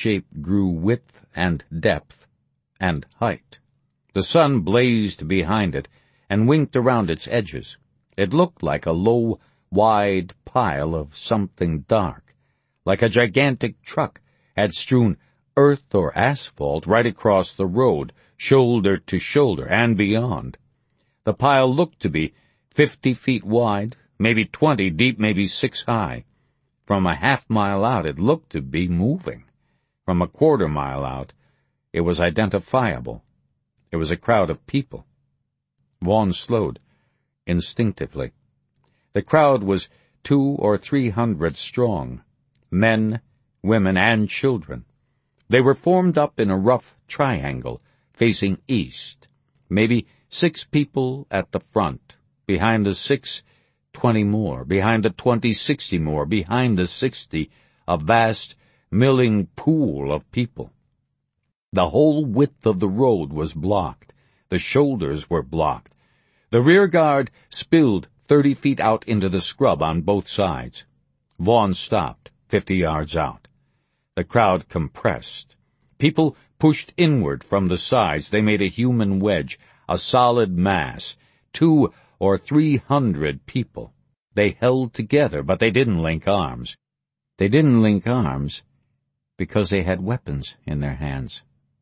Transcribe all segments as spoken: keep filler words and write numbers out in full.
shape grew width and depth and height. The sun blazed behind it and winked around its edges. It looked like a low, wide pile of something dark, like a gigantic truck had strewn earth or asphalt right across the road, shoulder to shoulder and beyond. The pile looked to be fifty feet wide, maybe twenty deep, maybe six high. From a half mile out, it looked to be moving. From a quarter mile out, it was identifiable. It was a crowd of people. Vaughn slowed, instinctively. The crowd was two or three hundred strong, men, women, and children. They were formed up in a rough triangle, facing east. Maybe six people at the front, behind the six, twenty more, behind the twenty, sixty more, behind the sixty, a vast, milling pool of people. The whole width of the road was blocked. The shoulders were blocked. The rear guard spilled thirty feet out into the scrub on both sides. Vaughn stopped, fifty yards out. The crowd compressed. People pushed inward from the sides. They made a human wedge, a solid mass, two or three hundred people. They held together, but they didn't link arms. They didn't link arms because they had weapons in their hands.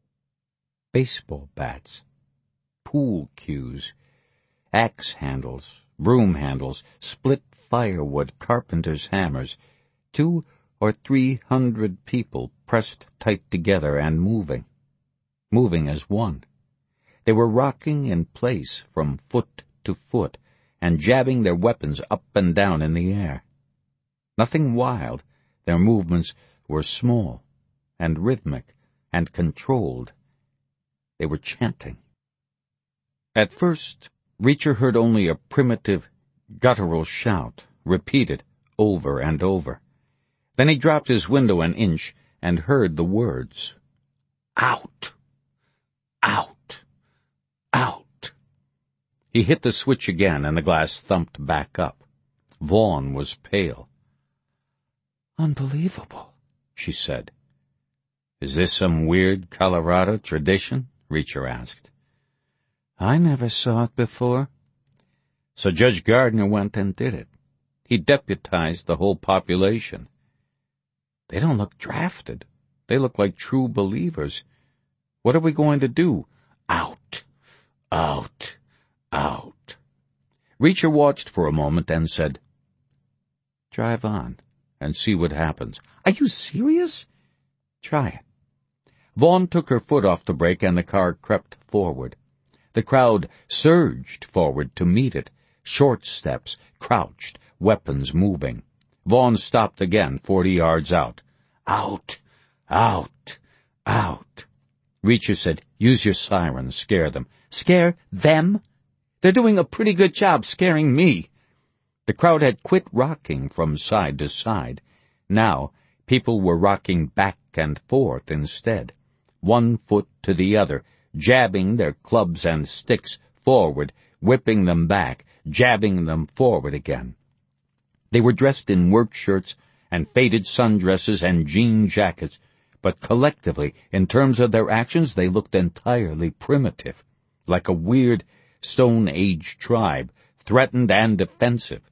Baseball bats, pool cues, axe handles, broom handles, split firewood, carpenter's hammers. Two or three hundred people pressed tight together and moving, moving as one. They were rocking in place from foot to foot and jabbing their weapons up and down in the air. Nothing wild. Their movements were small and rhythmic and controlled. They were chanting. At first, Reacher heard only a primitive, guttural shout, repeated over and over. Then he dropped his window an inch and heard the words. Out! Out! Out! He hit the switch again and the glass thumped back up. Vaughn was pale. Unbelievable, she said. Is this some weird Colorado tradition? Reacher asked. I never saw it before. So Judge Gardner went and did it. He deputized the whole population. They don't look drafted. They look like true believers. What are we going to do? Out, out, out. Reacher watched for a moment and said, Drive on and see what happens. Are you serious? Try it. Vaughn took her foot off the brake and the car crept forward. The crowd surged forward to meet it, short steps, crouched, weapons moving. Vaughn stopped again, forty yards out. Out, out, out. Reacher said, Use your siren, scare them. Scare them? They're doing a pretty good job scaring me. The crowd had quit rocking from side to side. Now, people were rocking back and forth instead, one foot to the other, jabbing their clubs and sticks forward, whipping them back, jabbing them forward again. They were dressed in work shirts and faded sundresses and jean jackets, but collectively, in terms of their actions, they looked entirely primitive, like a weird Stone Age tribe, threatened and defensive.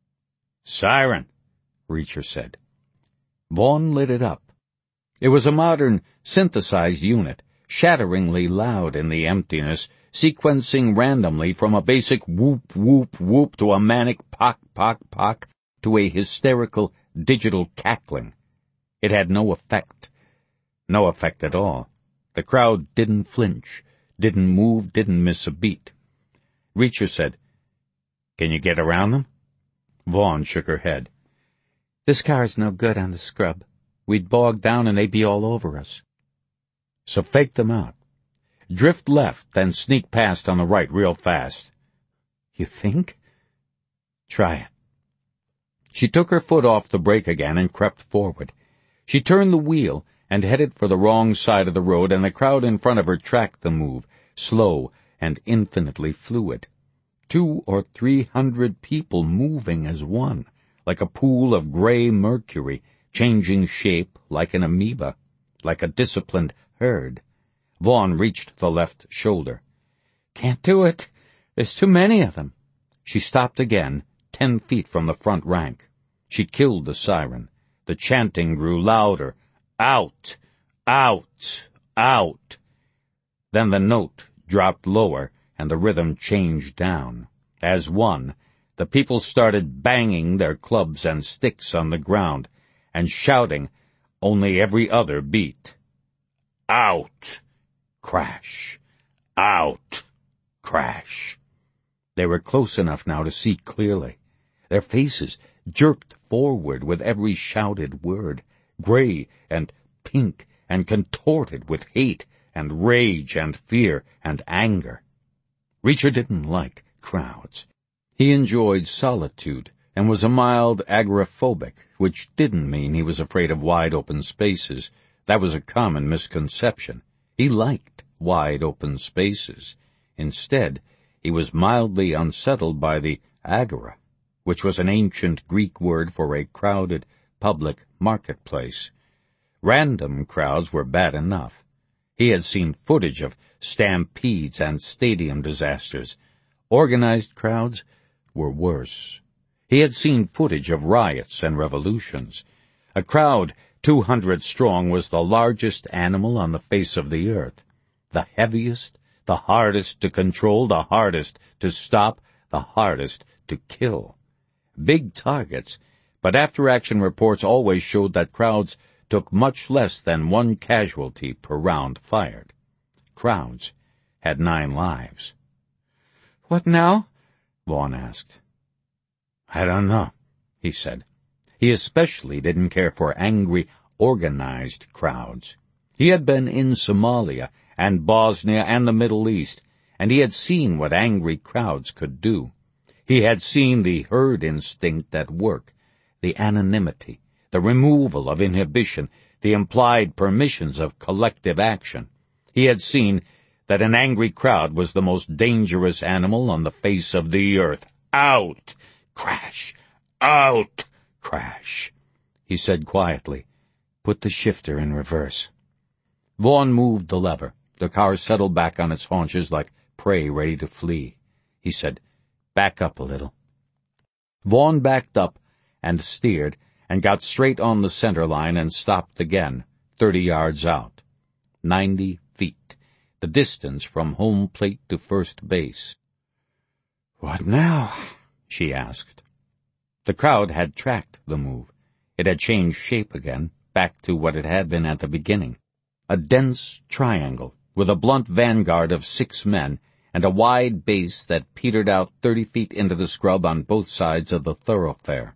Siren, Reacher said. Vaughn lit it up. It was a modern, synthesized unit, shatteringly loud in the emptiness, sequencing randomly from a basic whoop, whoop, whoop to a manic pock, pock, pock to a hysterical digital cackling. It had no effect. No effect at all. The crowd didn't flinch, didn't move, didn't miss a beat. Reacher said, Can you get around them? Vaughn shook her head. This car's no good on the scrub. We'd bog down and they'd be all over us. So fake them out. Drift left, then sneak past on the right real fast. You think? Try it. She took her foot off the brake again and crept forward. She turned the wheel and headed for the wrong side of the road, and the crowd in front of her tracked the move, slow and infinitely fluid. Two or three hundred people moving as one, like a pool of gray mercury, changing shape like an amoeba. like a disciplined herd. Vaughn reached the left shoulder. "Can't do it. There's too many of them." She stopped again, ten feet from the front rank. She'd killed the siren. The chanting grew louder. Out! Out! Out! Then the note dropped lower, and the rhythm changed down. As one, the people started banging their clubs and sticks on the ground, and shouting only every other beat. Out! Crash! Out! Crash! They were close enough now to see clearly. Their faces jerked forward with every shouted word, gray and pink and contorted with hate and rage and fear and anger. Reacher didn't like crowds. He enjoyed solitude and was a mild agoraphobic, which didn't mean he was afraid of wide-open spaces. That was a common misconception. He liked wide-open spaces. Instead, he was mildly unsettled by the agora, which was an ancient Greek word for a crowded public marketplace. Random crowds were bad enough. He had seen footage of stampedes and stadium disasters. Organized crowds were worse. He had seen footage of riots and revolutions. A crowd two hundred strong was the largest animal on the face of the earth, the heaviest, the hardest to control, the hardest to stop, the hardest to kill. Big targets, but after-action reports always showed that crowds took much less than one casualty per round fired. Crowds had nine lives. "What now?" Vaughn asked. "I don't know," he said. He especially didn't care for angry, organized crowds. He had been in Somalia and Bosnia and the Middle East, and he had seen what angry crowds could do. He had seen the herd instinct at work, the anonymity, the removal of inhibition, the implied permissions of collective action. He had seen that an angry crowd was the most dangerous animal on the face of the earth. Out! Crash! Out! Crash! He said quietly, "Put the shifter in reverse." Vaughn moved the lever. The car settled back on its haunches like prey ready to flee. He said, "Back up a little." Vaughn backed up and steered and got straight on the center line and stopped again, thirty yards out. Ninety feet, the distance from home plate to first base. "What now?" she asked. The crowd had tracked the move. It had changed shape again, back to what it had been at the beginning. A dense triangle, with a blunt vanguard of six men, and a wide base that petered out thirty feet into the scrub on both sides of the thoroughfare.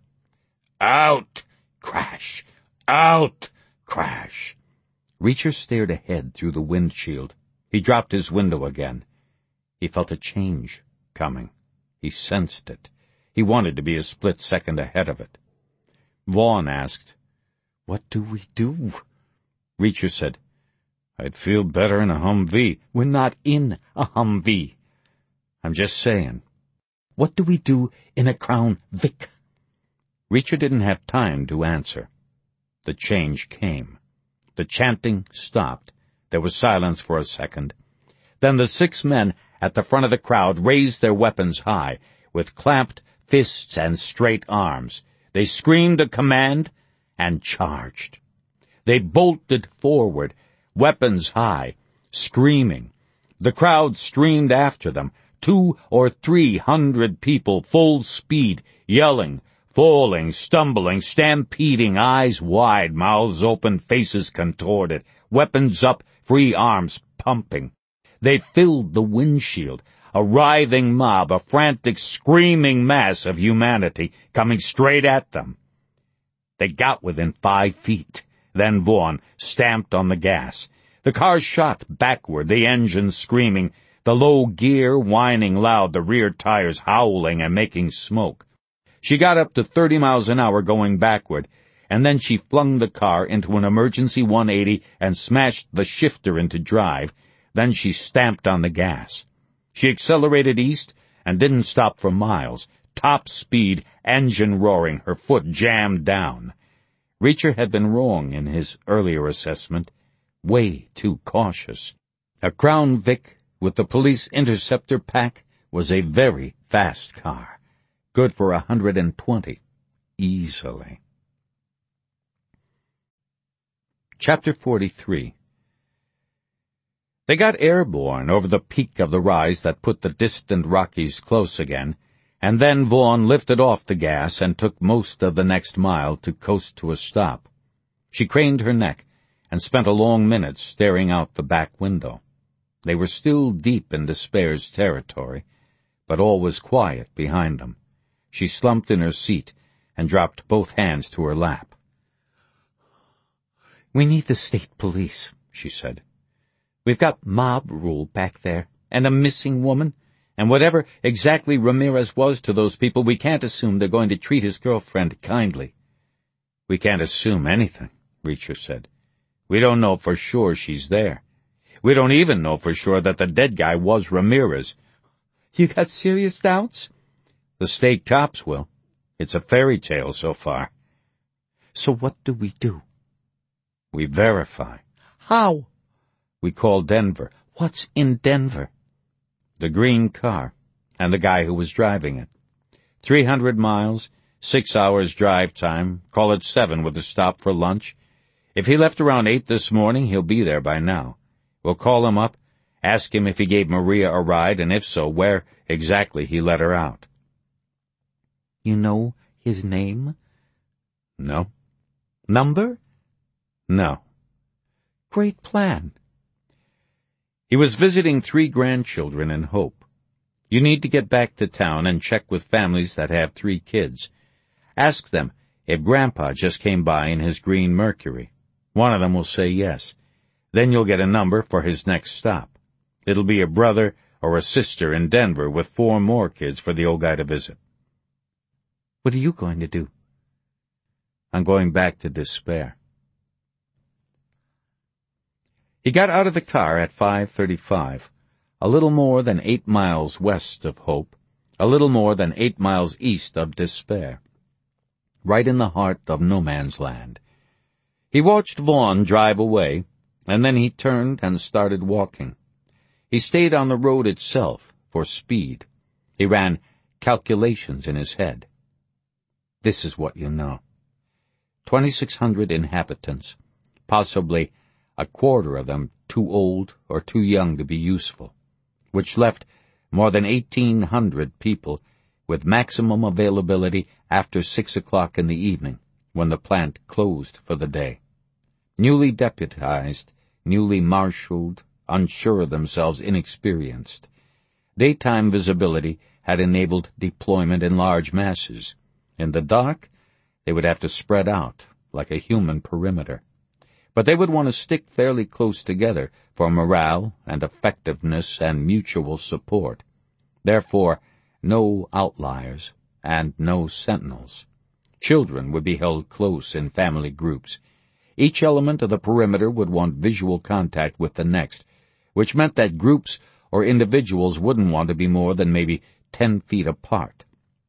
Out! Crash! Out! Crash! Reacher stared ahead through the windshield. He dropped his window again. He felt a change coming. He sensed it. He wanted to be a split second ahead of it. Vaughn asked, "What do we do?" Reacher said, "I'd feel better in a Humvee." "We're not in a Humvee." "I'm just saying." "What do we do in a Crown Vic?" Reacher didn't have time to answer. The change came. The chanting stopped. There was silence for a second. Then the six men at the front of the crowd raised their weapons high, with clamped fists and straight arms. They screamed a command and charged. They bolted forward, weapons high, screaming. The crowd streamed after them, two or three hundred people, full speed, yelling, falling, stumbling, stampeding, eyes wide, mouths open, faces contorted, weapons up, free arms pumping. They filled the windshield, a writhing mob, a frantic, screaming mass of humanity coming straight at them. They got within five feet. Then Vaughn stamped on the gas. The car shot backward, the engine screaming, the low gear whining loud, the rear tires howling and making smoke. She got up to thirty miles an hour going backward, and then she flung the car into an emergency one eighty and smashed the shifter into drive. Then she stamped on the gas. She accelerated east and didn't stop for miles. Top speed, engine roaring, her foot jammed down. Reacher had been wrong in his earlier assessment. way too cautious. A Crown Vic with the police interceptor pack was a very fast car, good for a hundred and twenty, easily. Chapter forty-three. They got airborne over the peak of the rise that put the distant Rockies close again, and then Vaughn lifted off the gas and took most of the next mile to coast to a stop. She craned her neck and spent a long minute staring out the back window. They were still deep in Despair's territory, but all was quiet behind them. She slumped in her seat and dropped both hands to her lap. "We need the state police," she said. "We've got mob rule back there, and a missing woman, and whatever exactly Ramirez was to those people, we can't assume they're going to treat his girlfriend kindly." "We can't assume anything," Reacher said. "We don't know for sure she's there. We don't even know for sure that the dead guy was Ramirez." "You got serious doubts?" "The state cops will. It's a fairy tale so far." "So what do we do?" "We verify." "How?" "We call Denver." "What's in Denver?" "The green car, and the guy who was driving it. Three hundred miles, six hours drive time, call it seven with a stop for lunch. If he left around eight this morning, he'll be there by now. We'll call him up, ask him if he gave Maria a ride, and if so, where exactly he let her out." "You know his name?" "No." "Number?" "No." "Great plan." He was visiting three grandchildren in Hope. You need to get back to town and check with families that have three kids. Ask them if Grandpa just came by in his green Mercury. One of them will say yes. Then you'll get a number for his next stop. It'll be a brother or a sister in Denver with four more kids for the old guy to visit. "What are you going to do?" "I'm going back to Despair." He got out of the car at five thirty-five, a little more than eight miles west of Hope, a little more than eight miles east of Despair, right in the heart of no man's land. He watched Vaughn drive away, and then he turned and started walking. He stayed on the road itself for speed. He ran calculations in his head. This is what you know. twenty-six hundred inhabitants, possibly a quarter of them too old or too young to be useful, which left more than eighteen hundred people with maximum availability after six o'clock in the evening, when the plant closed for the day. Newly deputized, newly marshaled, unsure of themselves, inexperienced. Daytime visibility had enabled deployment in large masses. In the dark, they would have to spread out like a human perimeter. But they would want to stick fairly close together for morale and effectiveness and mutual support. Therefore, no outliers and no sentinels. Children would be held close in family groups. Each element of the perimeter would want visual contact with the next, which meant that groups or individuals wouldn't want to be more than maybe ten feet apart.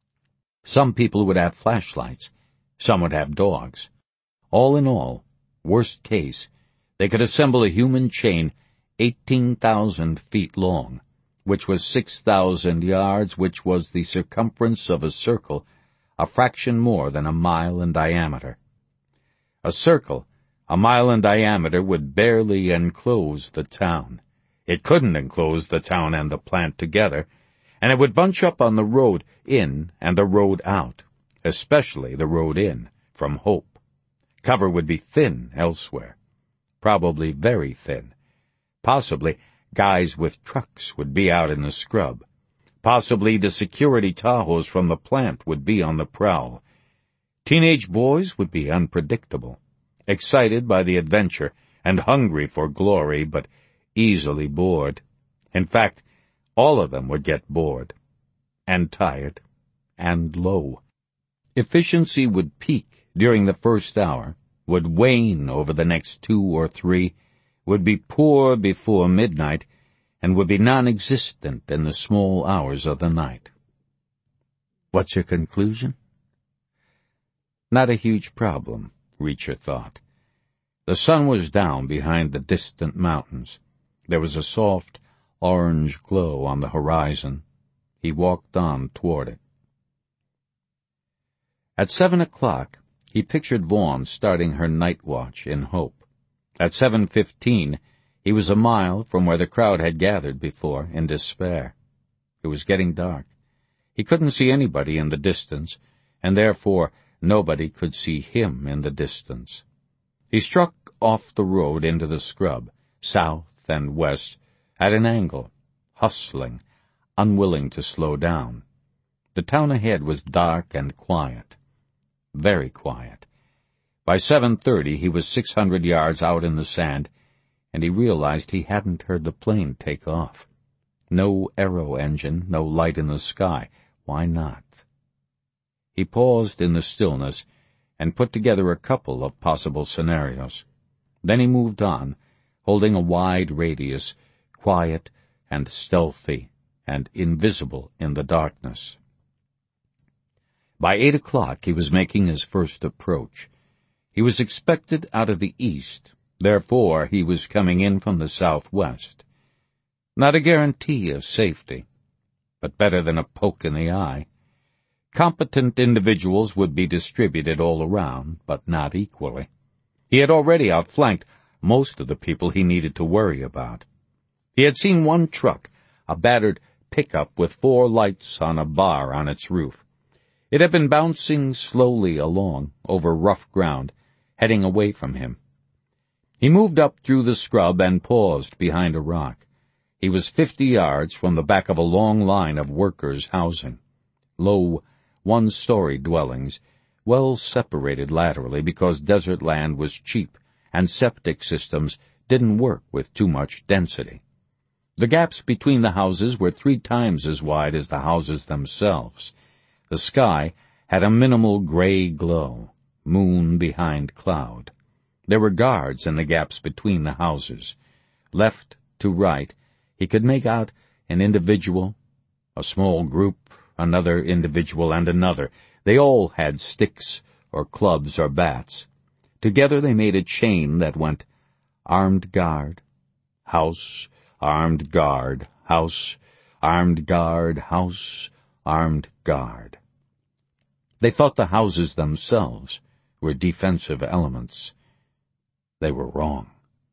Some people would have flashlights. Some would have dogs. All in all, worst case, they could assemble a human chain eighteen thousand feet long, which was six thousand yards, which was the circumference of a circle, a fraction more than a mile in diameter. A circle, a mile in diameter, would barely enclose the town. It couldn't enclose the town and the plant together, and it would bunch up on the road in and the road out, especially the road in, from Hope. Cover would be thin elsewhere, probably very thin. Possibly guys with trucks would be out in the scrub. Possibly the security Tahoes from the plant would be on the prowl. Teenage boys would be unpredictable, excited by the adventure and hungry for glory, but easily bored. In fact, all of them would get bored, and tired, and low. Efficiency would peak during the first hour, would wane over the next two or three, would be poor before midnight, and would be non-existent in the small hours of the night. What's your conclusion? Not a huge problem, Reacher thought. The sun was down behind the distant mountains. There was a soft, orange glow on the horizon. He walked on toward it. At seven o'clock, he pictured Vaughn starting her night watch in hope. At seven fifteen, he was a mile from where the crowd had gathered before in despair. It was getting dark. He couldn't see anybody in the distance, and therefore nobody could see him in the distance. He struck off the road into the scrub, south and west, at an angle, hustling, unwilling to slow down. The town ahead was dark and quiet. Very quiet. By seven thirty he was six hundred yards out in the sand, and he realized he hadn't heard the plane take off. No aero engine, no light in the sky. Why not? He paused in the stillness and put together a couple of possible scenarios. Then he moved on, holding a wide radius, quiet and stealthy and invisible in the darkness. By eight o'clock he was making his first approach. He was expected out of the east, therefore he was coming in from the southwest. Not a guarantee of safety, but better than a poke in the eye. Competent individuals would be distributed all around, but not equally. He had already outflanked most of the people he needed to worry about. He had seen one truck, a battered pickup with four lights on a bar on its roof. It had been bouncing slowly along over rough ground, heading away from him. He moved up through the scrub and paused behind a rock. He was fifty yards from the back of a long line of workers' housing. Low, one-story dwellings, well separated laterally because desert land was cheap and septic systems didn't work with too much density. The gaps between the houses were three times as wide as the houses themselves. The sky had a minimal gray glow, moon behind cloud. There were guards in the gaps between the houses. Left to right, he could make out an individual, a small group, another individual, and another. They all had sticks or clubs or bats. Together they made a chain that went armed guard, house, armed guard, house, armed guard, house, armed guard. They thought the houses themselves were defensive elements. They were wrong.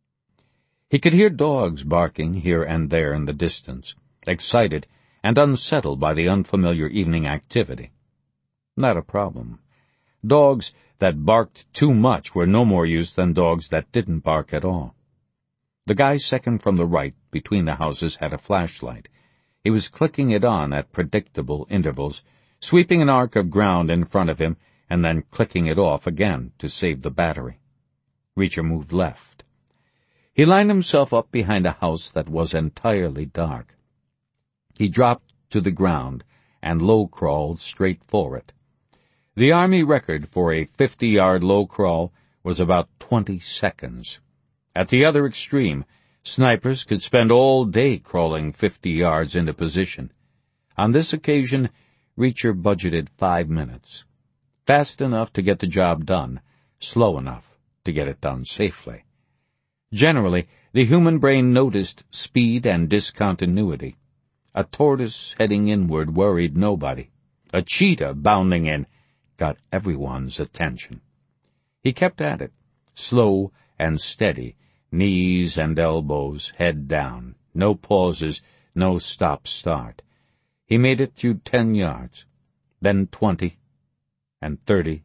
He could hear dogs barking here and there in the distance, excited and unsettled by the unfamiliar evening activity. Not a problem. Dogs that barked too much were no more use than dogs that didn't bark at all. The guy second from the right between the houses had a flashlight. He was clicking it on at predictable intervals, sweeping an arc of ground in front of him and then clicking it off again to save the battery. Reacher moved left. He lined himself up behind a house that was entirely dark. He dropped to the ground and low-crawled straight for it. The Army record for a fifty-yard low-crawl was about twenty seconds. At the other extreme, snipers could spend all day crawling fifty yards into position. On this occasion, Reacher budgeted five minutes. Fast enough to get the job done, slow enough to get it done safely. Generally, the human brain noticed speed and discontinuity. A tortoise heading inward worried nobody. A cheetah bounding in got everyone's attention. He kept at it, slow and steady, knees and elbows, head down, no pauses, no stop-start. He made it through ten yards, then twenty, and thirty,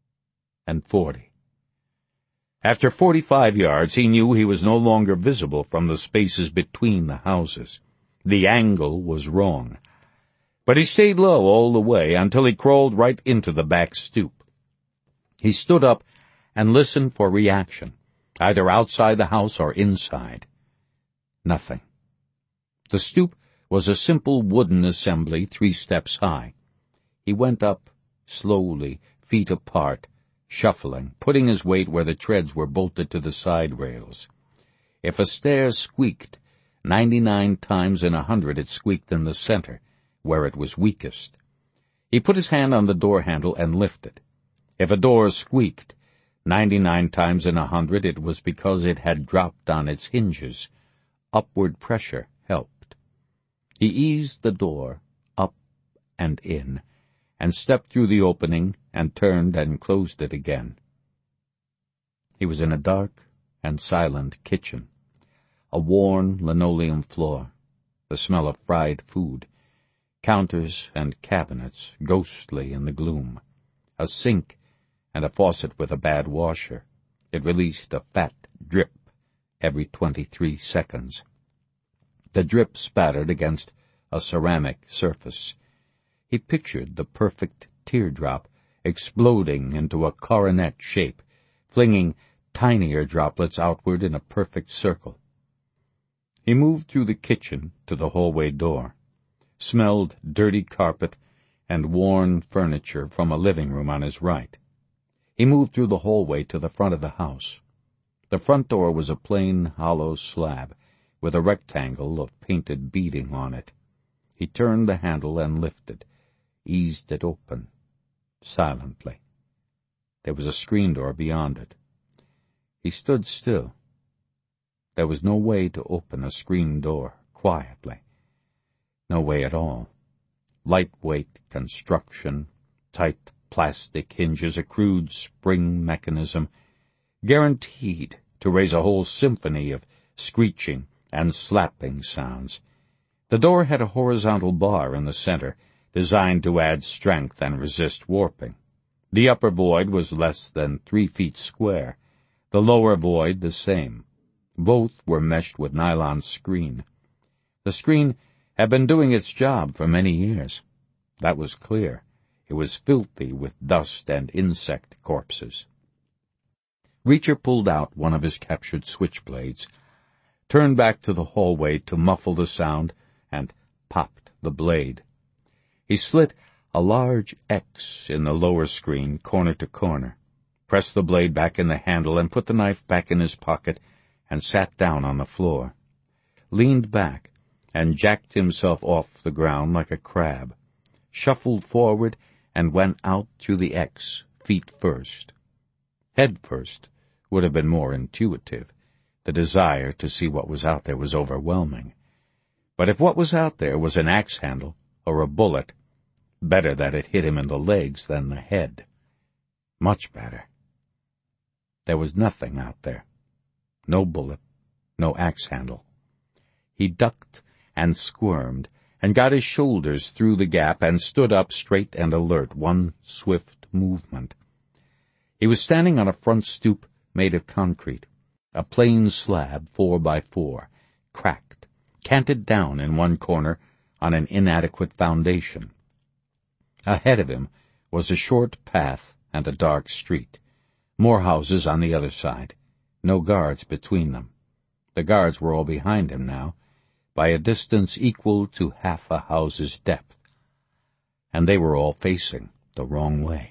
and forty. After forty-five yards, he knew he was no longer visible from the spaces between the houses. The angle was wrong. But he stayed low all the way until he crawled right into the back stoop. He stood up and listened for reaction, either outside the house or inside. Nothing. The stoop was a simple wooden assembly three steps high. He went up slowly, feet apart, shuffling, putting his weight where the treads were bolted to the side rails. If a stair squeaked, ninety-nine times in a hundred it squeaked in the center, where it was weakest. He put his hand on the door handle and lifted. If a door squeaked, Ninety-nine times in a hundred it was because it had dropped on its hinges. Upward pressure helped. He eased the door, up and in, and stepped through the opening and turned and closed it again. He was in a dark and silent kitchen. A worn linoleum floor, the smell of fried food, counters and cabinets ghostly in the gloom, a sink and a faucet with a bad washer. It released a fat drip every twenty-three seconds. The drip spattered against a ceramic surface. He pictured the perfect teardrop exploding into a coronet shape, flinging tinier droplets outward in a perfect circle. He moved through the kitchen to the hallway door, smelled dirty carpet and worn furniture from a living room on his right. He moved through the hallway to the front of the house. The front door was a plain, hollow slab with a rectangle of painted beading on it. He turned the handle and lifted, eased it open, silently. There was a screen door beyond it. He stood still. There was no way to open a screen door quietly. No way at all. Lightweight construction, tight plastic hinges, a crude spring mechanism, guaranteed to raise a whole symphony of screeching and slapping sounds. The door had a horizontal bar in the center, designed to add strength and resist warping. The upper void was less than three feet square, the lower void the same. Both were meshed with nylon screen. The screen had been doing its job for many years. That was clear. It was filthy with dust and insect corpses. Reacher pulled out one of his captured switchblades, turned back to the hallway to muffle the sound, and popped the blade. He slit a large X in the lower screen, corner to corner, pressed the blade back in the handle, and put the knife back in his pocket, and sat down on the floor, leaned back, and jacked himself off the ground like a crab, shuffled forward, and went out through the X, feet first. Head first would have been more intuitive. The desire to see what was out there was overwhelming. But if what was out there was an axe handle or a bullet, better that it hit him in the legs than the head. Much better. There was nothing out there. No bullet, no axe handle. He ducked and squirmed, and got his shoulders through the gap and stood up straight and alert, one swift movement. He was standing on a front stoop made of concrete, a plain slab four by four, cracked, canted down in one corner on an inadequate foundation. Ahead of him was a short path and a dark street, more houses on the other side, no guards between them. The guards were all behind him now, by a distance equal to half a house's depth, and they were all facing the wrong way.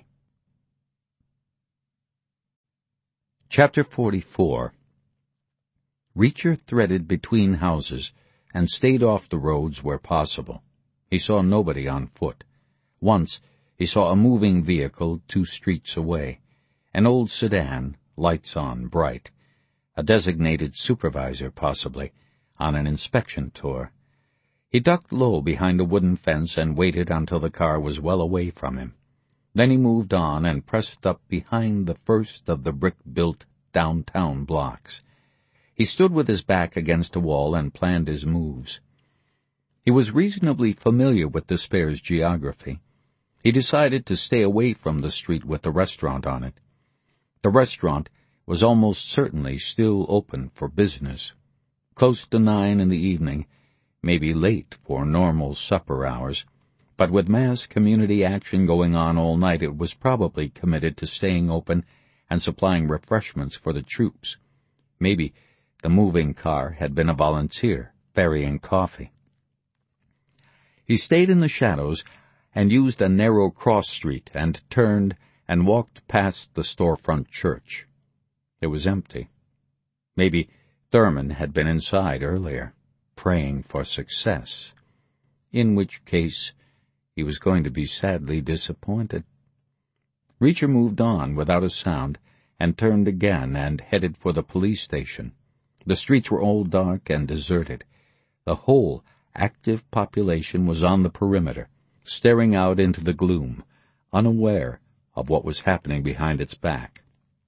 Chapter forty-four. Reacher threaded between houses and stayed off the roads where possible. He saw nobody on foot. Once he saw a moving vehicle two streets away, an old sedan, lights on, bright, a designated supervisor possibly, on an inspection tour. He ducked low behind a wooden fence and waited until the car was well away from him. Then he moved on and pressed up behind the first of the brick-built downtown blocks. He stood with his back against a wall and planned his moves. He was reasonably familiar with Despairs' geography. He decided to stay away from the street with the restaurant on it. The restaurant was almost certainly still open for business. Close to nine in the evening, maybe late for normal supper hours, but with mass community action going on all night, it was probably committed to staying open and supplying refreshments for the troops. Maybe the moving car had been a volunteer, ferrying coffee. He stayed in the shadows and used a narrow cross street and turned and walked past the storefront church. It was empty. Maybe Thurman had been inside earlier, praying for success, in which case he was going to be sadly disappointed. Reacher moved on without a sound and turned again and headed for the police station. The streets were all dark and deserted. The whole active population was on the perimeter, staring out into the gloom, unaware of what was happening behind its back.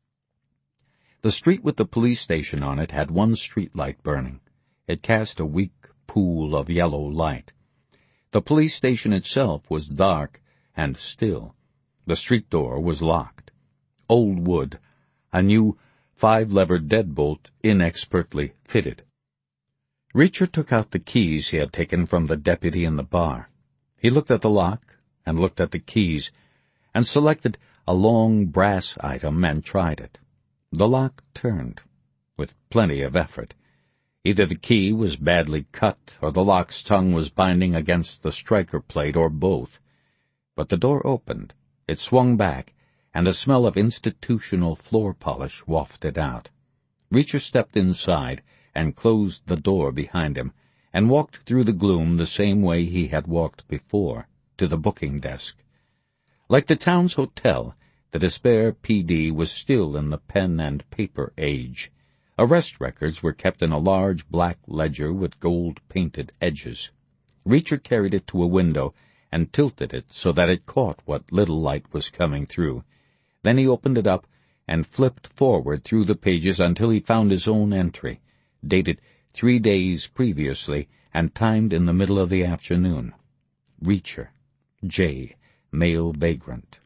The street with the police station on it had one street light burning. It cast a weak pool of yellow light. The police station itself was dark and still. The street door was locked. Old wood, a new five-levered deadbolt inexpertly fitted. Reacher took out the keys he had taken from the deputy in the bar. He looked at the lock and looked at the keys and selected a long brass item and tried it. The lock turned, with plenty of effort. Either the key was badly cut, or the lock's tongue was binding against the striker plate, or both. But the door opened, it swung back, and a smell of institutional floor polish wafted out. Reacher stepped inside and closed the door behind him, and walked through the gloom the same way he had walked before, to the booking desk. Like the town's hotel, the Despair P D was still in the pen and paper age. Arrest records were kept in a large black ledger with gold-painted edges. Reacher carried it to a window and tilted it so that it caught what little light was coming through. Then he opened it up and flipped forward through the pages until he found his own entry, dated three days previously and timed in the middle of the afternoon. Reacher, J., male vagrant.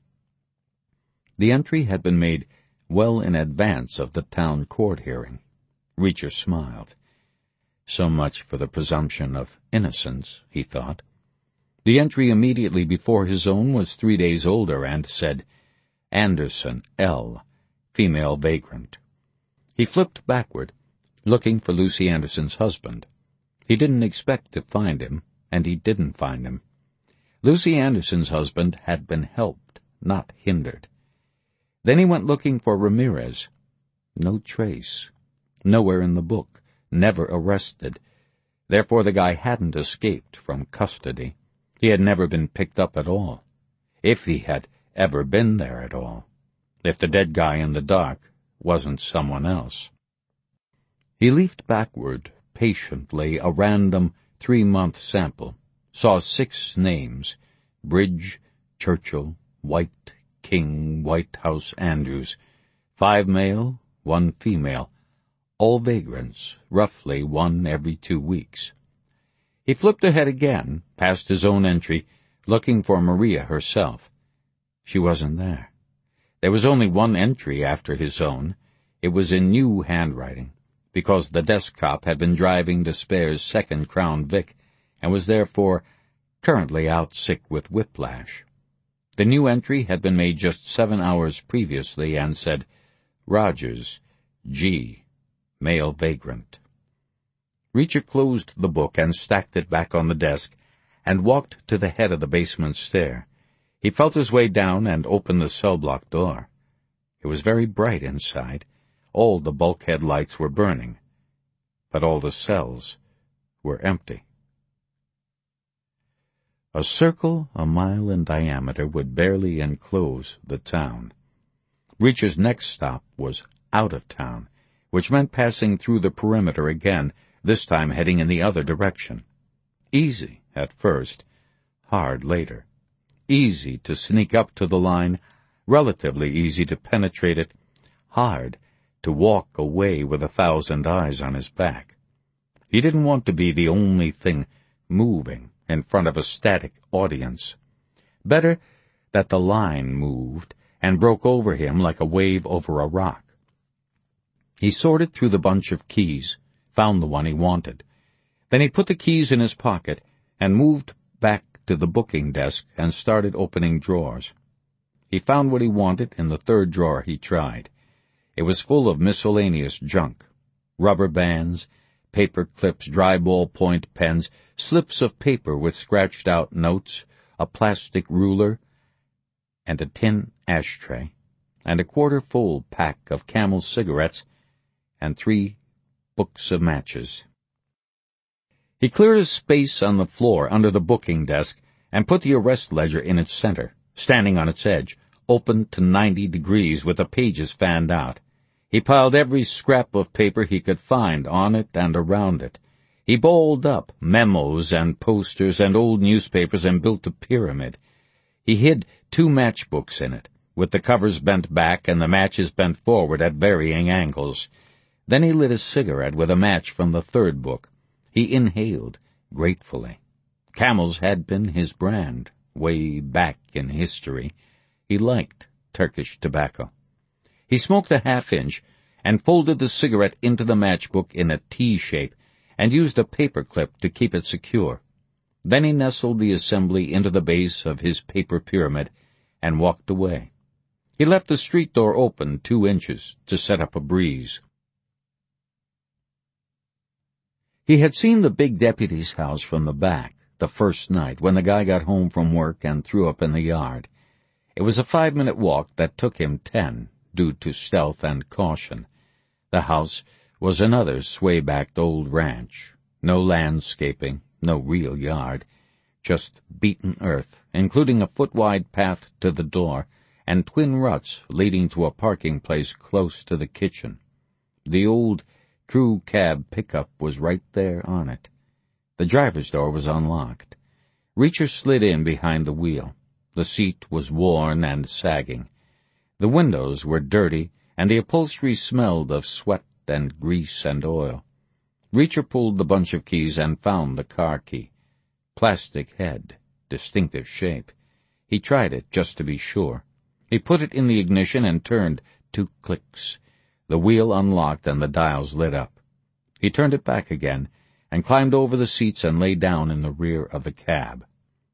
The entry had been made well in advance of the town court hearing. Reacher smiled. So much for the presumption of innocence, he thought. The entry immediately before his own was three days older and said, Anderson, L., female vagrant. He flipped backward, looking for Lucy Anderson's husband. He didn't expect to find him, and he didn't find him. Lucy Anderson's husband had been helped, not hindered. Then he went looking for Ramirez. No trace. Nowhere in the book. Never arrested. Therefore the guy hadn't escaped from custody. He had never been picked up at all. If he had ever been there at all. If the dead guy in the dark wasn't someone else. He leafed backward, patiently, a random three-month sample. Saw six names. Bridge, Churchill, White, King, Whitehouse, Andrews. Five male, one female. All vagrants, roughly one every two weeks. He flipped ahead again, past his own entry, looking for Maria herself. She wasn't there. There was only one entry after his own. It was in new handwriting, because the desk cop had been driving Despair's second Crown Vic, and was therefore currently out sick with whiplash. The new entry had been made just seven hours previously and said, Rogers, G., male vagrant. Reacher closed the book and stacked it back on the desk and walked to the head of the basement stair. He felt his way down and opened the cell block door. It was very bright inside. All the bulkhead lights were burning, but all the cells were empty. A circle a mile in diameter would barely enclose the town. Reacher's next stop was out of town, which meant passing through the perimeter again, this time heading in the other direction. Easy at first, hard later. Easy to sneak up to the line, relatively easy to penetrate it, hard to walk away with a thousand eyes on his back. He didn't want to be the only thing moving in front of a static audience. Better that the line moved and broke over him like a wave over a rock. He sorted through the bunch of keys, found the one he wanted. Then he put the keys in his pocket and moved back to the booking desk and started opening drawers. He found what he wanted in the third drawer he tried. It was full of miscellaneous junk. Rubber bands, paper clips, dry ballpoint pens, slips of paper with scratched-out notes, a plastic ruler, and a tin ashtray, and a quarter-full pack of Camel cigarettes, and three books of matches. He cleared a space on the floor under the booking desk and put the arrest ledger in its center, standing on its edge, opened to ninety degrees with the pages fanned out. He piled every scrap of paper he could find on it and around it. He balled up memos and posters and old newspapers and built a pyramid. He hid two matchbooks in it, with the covers bent back and the matches bent forward at varying angles. Then he lit a cigarette with a match from the third book. He inhaled gratefully. Camels had been his brand, way back in history. He liked Turkish tobacco. He smoked a half-inch and folded the cigarette into the matchbook in a T shape and used a paper clip to keep it secure. Then he nestled the assembly into the base of his paper pyramid and walked away. He left the street door open two inches to set up a breeze. He had seen the big deputy's house from the back the first night when the guy got home from work and threw up in the yard. It was a five-minute walk that took him ten, due to stealth and caution. The house was another sway-backed old ranch. No landscaping, no real yard, just beaten earth, including a foot-wide path to the door, and twin ruts leading to a parking place close to the kitchen. The old crew cab pickup was right there on it. The driver's door was unlocked. Reacher slid in behind the wheel. The seat was worn and sagging. The windows were dirty, and the upholstery smelled of sweat and grease and oil. Reacher pulled the bunch of keys and found the car key. Plastic head, distinctive shape. He tried it just to be sure. He put it in the ignition and turned two clicks. The wheel unlocked and the dials lit up. He turned it back again and climbed over the seats and lay down in the rear of the cab.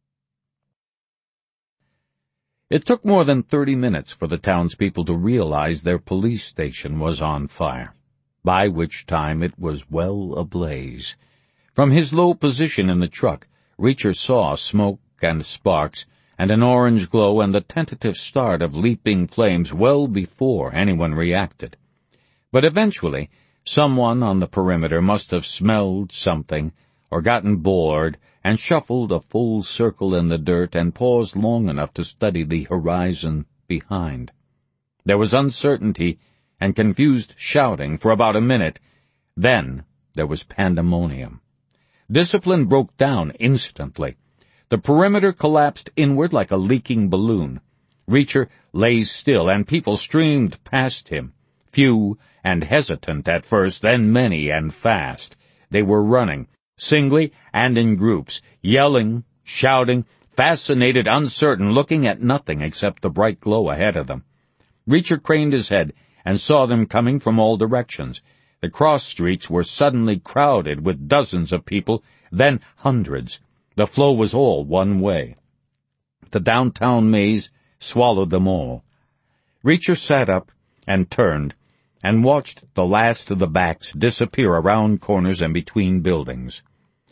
It took more than thirty minutes for the townspeople to realize their police station was on fire, by which time it was well ablaze. From his low position in the truck, Reacher saw smoke and sparks and an orange glow and the tentative start of leaping flames well before anyone reacted. But eventually, someone on the perimeter must have smelled something or gotten bored and shuffled a full circle in the dirt and paused long enough to study the horizon behind. There was uncertainty and confused shouting for about a minute. Then there was pandemonium. Discipline broke down instantly. The perimeter collapsed inward like a leaking balloon. Reacher lay still, and people streamed past him, few and hesitant at first, then many and fast. They were running, singly and in groups, yelling, shouting, fascinated, uncertain, looking at nothing except the bright glow ahead of them. Reacher craned his head and saw them coming from all directions. The cross streets were suddenly crowded with dozens of people, then hundreds. The flow was all one way. The downtown maze swallowed them all. Reacher sat up and turned and watched the last of the backs disappear around corners and between buildings.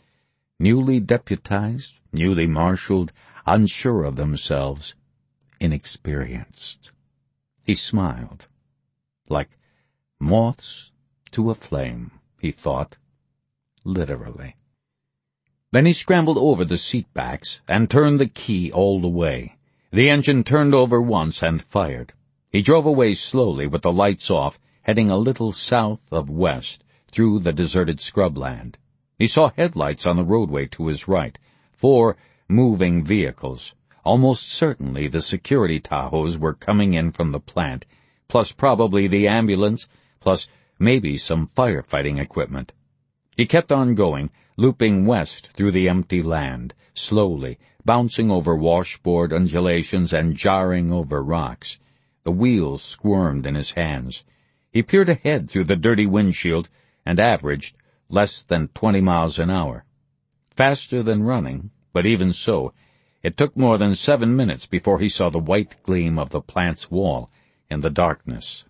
Newly deputized, newly marshaled, unsure of themselves, inexperienced. He smiled. Like moths to a flame, he thought, literally. Then he scrambled over the seat backs and turned the key all the way. The engine turned over once and fired. He drove away slowly with the lights off, heading a little south of west through the deserted scrubland. He saw headlights on the roadway to his right, four moving vehicles. Almost certainly the security Tahoes were coming in from the plant, plus probably the ambulance, plus maybe some firefighting equipment. He kept on going, looping west through the empty land, slowly, bouncing over washboard undulations and jarring over rocks. The wheels squirmed in his hands. He peered ahead through the dirty windshield and averaged less than twenty miles an hour. Faster than running, but even so, it took more than seven minutes before he saw the white gleam of the plant's wall in the darkness.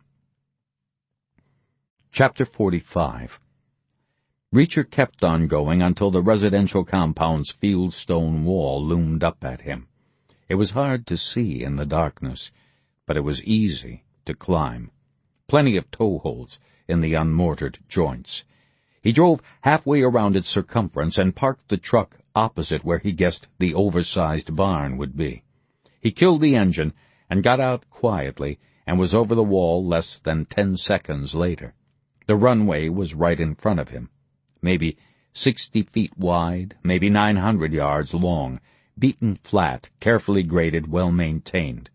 Chapter forty-five. Reacher kept on going until the residential compound's fieldstone wall loomed up at him. It was hard to see in the darkness, but it was easy to climb. Plenty of toeholds in the unmortared joints. He drove halfway around its circumference and parked the truck opposite where he guessed the oversized barn would be. He killed the engine and got out quietly and was over the wall less than ten seconds later. The runway was right in front of him, maybe sixty feet wide, maybe nine hundred yards long, beaten flat, carefully graded, well-maintained.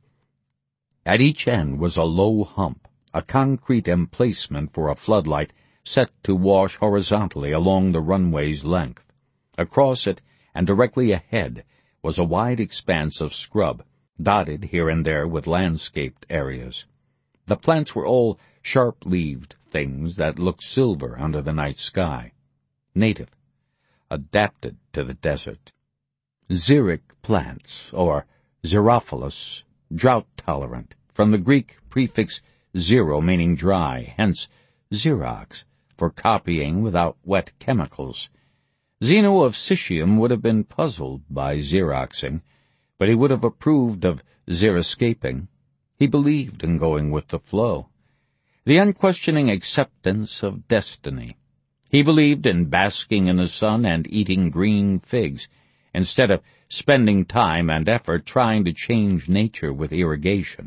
At each end was a low hump, a concrete emplacement for a floodlight set to wash horizontally along the runway's length. Across it, and directly ahead, was a wide expanse of scrub, dotted here and there with landscaped areas. The plants were all sharp-leaved things that looked silver under the night sky. Native, adapted to the desert. Xeric plants, or Xerophilus, drought-tolerant, from the Greek prefix zero meaning dry, hence Xerox, for copying without wet chemicals. Zeno of Citium would have been puzzled by Xeroxing, but he would have approved of Xeriscaping. He believed in going with the flow, the unquestioning acceptance of destiny. He believed in basking in the sun and eating green figs, instead of spending time and effort trying to change nature with irrigation.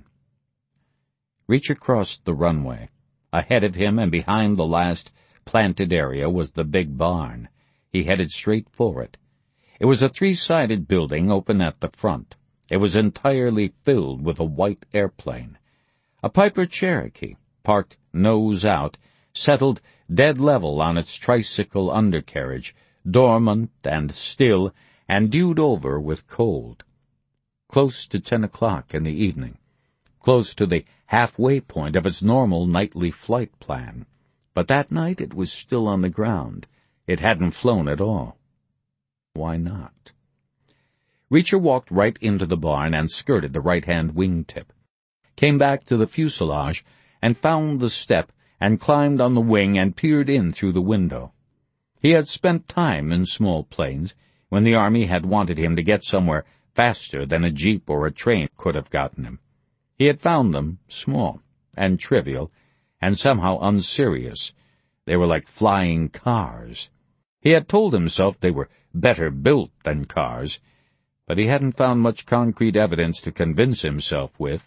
Reacher crossed the runway. Ahead of him and behind the last planted area was the big barn. He headed straight for it. It was a three-sided building open at the front. It was entirely filled with a white airplane. A Piper Cherokee, parked nose out, settled dead level on its tricycle undercarriage, dormant and still, and dewed over with cold. Close to ten o'clock in the evening, close to the halfway point of its normal nightly flight plan. But that night it was still on the ground. It hadn't flown at all. Why not? Reacher walked right into the barn and skirted the right-hand wingtip, came back to the fuselage and found the step and climbed on the wing and peered in through the window. He had spent time in small planes when the Army had wanted him to get somewhere faster than a jeep or a train could have gotten him. He had found them small and trivial and somehow unserious. They were like flying cars. He had told himself they were better built than cars, but he hadn't found much concrete evidence to convince himself with.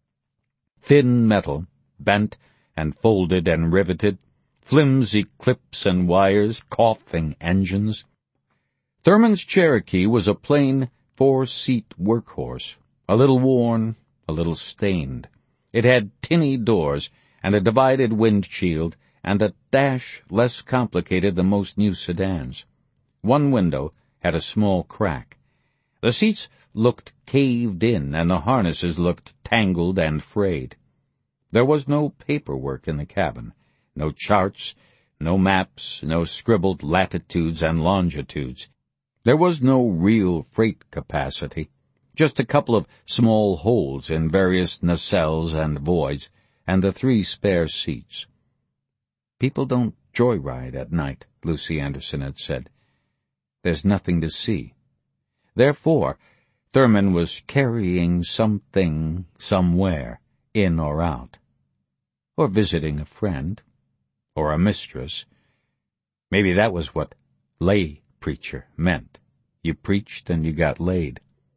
Thin metal, bent and folded and riveted, flimsy clips and wires, coughing engines. Thurman's Cherokee was a plain four-seat workhorse, a little worn, a little stained. It had tinny doors and a divided windshield and a dash less complicated than most new sedans. One window had a small crack. The seats looked caved in, and the harnesses looked tangled and frayed. There was no paperwork in the cabin, no charts, no maps, no scribbled latitudes and longitudes. There was no real freight capacity, just a couple of small holes in various nacelles and voids, and the three spare seats. People don't joyride at night, Lucy Anderson had said. There's nothing to see. Therefore, Thurman was carrying something somewhere, in or out. Or visiting a friend. Or a mistress. Maybe that was what lay preacher meant. You preached and you got laid.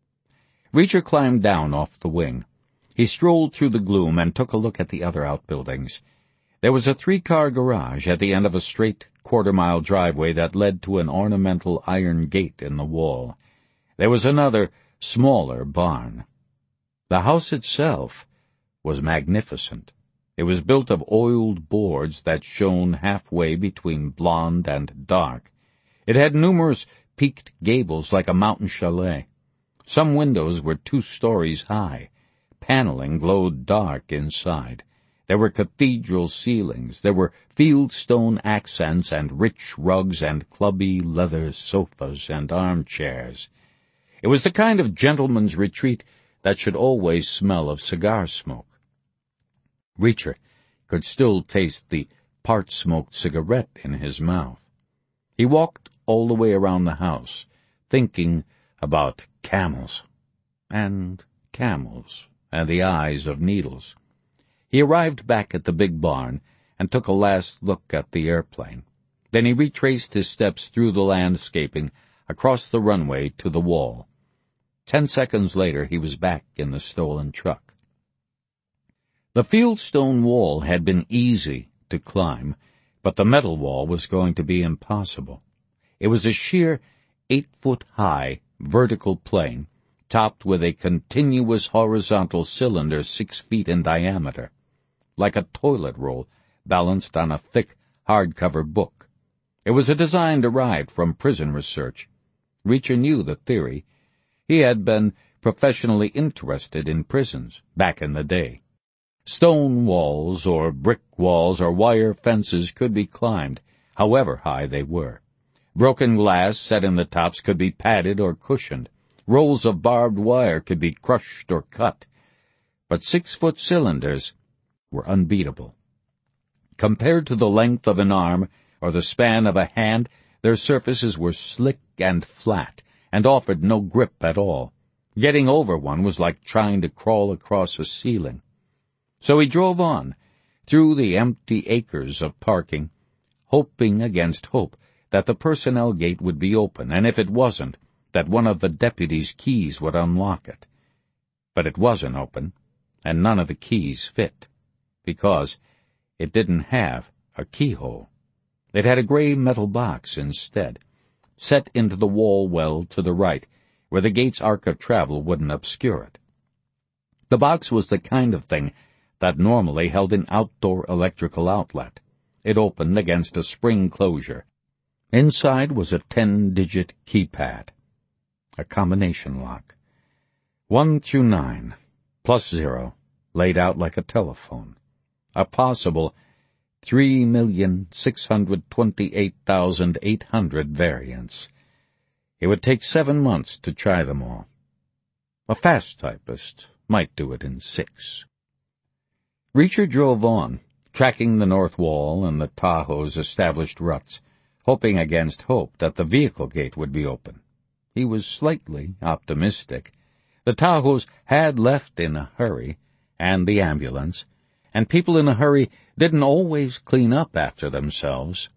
Reacher climbed down off the wing. He strolled through the gloom and took a look at the other outbuildings. There was a three-car garage at the end of a straight quarter-mile driveway that led to an ornamental iron gate in the wall. There was another, smaller barn. The house itself was magnificent. It was built of oiled boards that shone halfway between blonde and dark. It had numerous peaked gables like a mountain chalet. Some windows were two stories high. Paneling glowed dark inside. There were cathedral ceilings. There were fieldstone accents and rich rugs and clubby leather sofas and armchairs. It was the kind of gentleman's retreat that should always smell of cigar smoke. Reacher could still taste the part-smoked cigarette in his mouth. He walked all the way around the house, thinking about camels, and camels, and the eyes of needles. He arrived back at the big barn and took a last look at the airplane. Then he retraced his steps through the landscaping, across the runway to the wall. Ten seconds later he was back in the stolen truck. The fieldstone wall had been easy to climb, but the metal wall was going to be impossible. It was a sheer eight-foot-high vertical plane, topped with a continuous horizontal cylinder six feet in diameter, like a toilet roll balanced on a thick, hardcover book. It was a design derived from prison research. Reacher knew the theory. He had been professionally interested in prisons back in the day. Stone walls or brick walls or wire fences could be climbed, however high they were. Broken glass set in the tops could be padded or cushioned. Rolls of barbed wire could be crushed or cut. But six-foot cylinders were unbeatable. Compared to the length of an arm or the span of a hand, their surfaces were slick and flat and offered no grip at all. Getting over one was like trying to crawl across a ceiling. So he drove on, through the empty acres of parking, hoping against hope that the personnel gate would be open, and if it wasn't, that one of the deputies' keys would unlock it. But it wasn't open, and none of the keys fit, because it didn't have a keyhole. It had a gray metal box instead, set into the wall well to the right, where the gate's arc of travel wouldn't obscure it. The box was the kind of thing that normally held an outdoor electrical outlet. It opened against a spring closure. Inside was a ten-digit keypad, a combination lock. One through nine, plus zero, laid out like a telephone. A possible three million six hundred twenty-eight thousand eight hundred variants. It would take seven months to try them all. A fast typist might do it in six. Reacher drove on, tracking the north wall and the Tahoe's established ruts, hoping against hope that the vehicle gate would be open. He was slightly optimistic. The Tahoes had left in a hurry, and the ambulance, and people in a hurry didn't always clean up after themselves.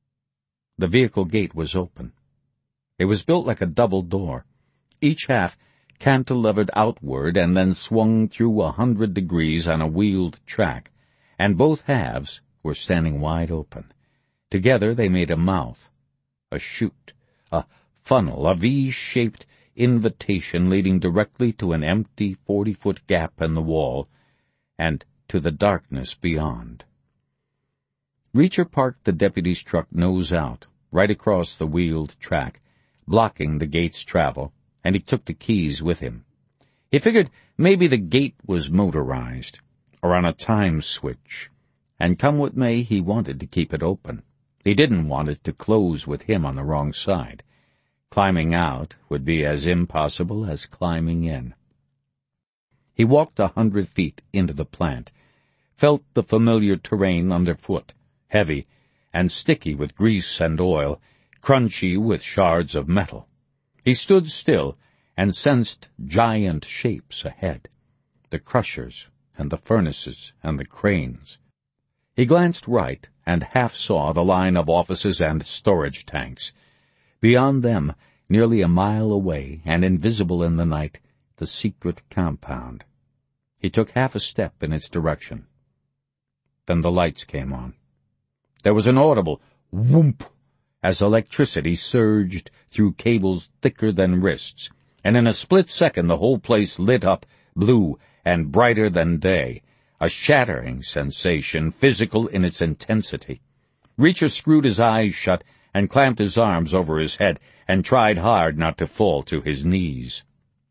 The vehicle gate was open. It was built like a double door, each half cantilevered outward and then swung through a hundred degrees on a wheeled track, and both halves were standing wide open. Together they made a mouth, a chute, a funnel, a V-shaped invitation leading directly to an empty forty-foot gap in the wall and to the darkness beyond. Reacher parked the deputy's truck nose out, right across the wheeled track, blocking the gate's travel, and he took the keys with him. He figured maybe the gate was motorized, or on a time switch, and come what may, he wanted to keep it open. He didn't want it to close with him on the wrong side. Climbing out would be as impossible as climbing in. He walked a hundred feet into the plant, felt the familiar terrain underfoot, heavy and sticky with grease and oil, crunchy with shards of metal. He stood still and sensed giant shapes ahead, the crushers and the furnaces and the cranes. He glanced right and half saw the line of offices and storage tanks. Beyond them, nearly a mile away and invisible in the night, the secret compound. He took half a step in its direction. Then the lights came on. There was an audible whoomp as electricity surged through cables thicker than wrists, and in a split second the whole place lit up, blue and brighter than day, a shattering sensation, physical in its intensity. Reacher screwed his eyes shut and clamped his arms over his head and tried hard not to fall to his knees.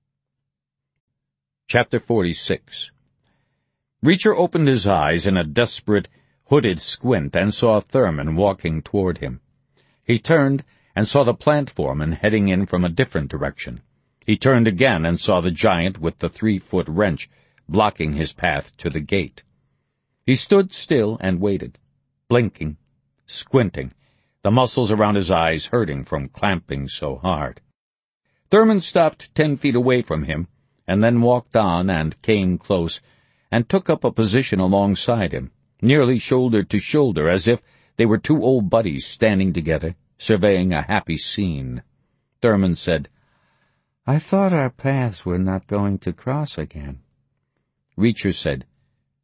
Chapter forty-six. Reacher opened his eyes in a desperate, hooded squint and saw Thurman walking toward him. He turned and saw the plant foreman heading in from a different direction. He turned again and saw the giant with the three-foot wrench blocking his path to the gate. He stood still and waited, blinking, squinting, the muscles around his eyes hurting from clamping so hard. Thurman stopped ten feet away from him, and then walked on and came close, and took up a position alongside him, nearly shoulder to shoulder, as if they were two old buddies standing together, surveying a happy scene. Thurman said, "I thought our paths were not going to cross again." Reacher said,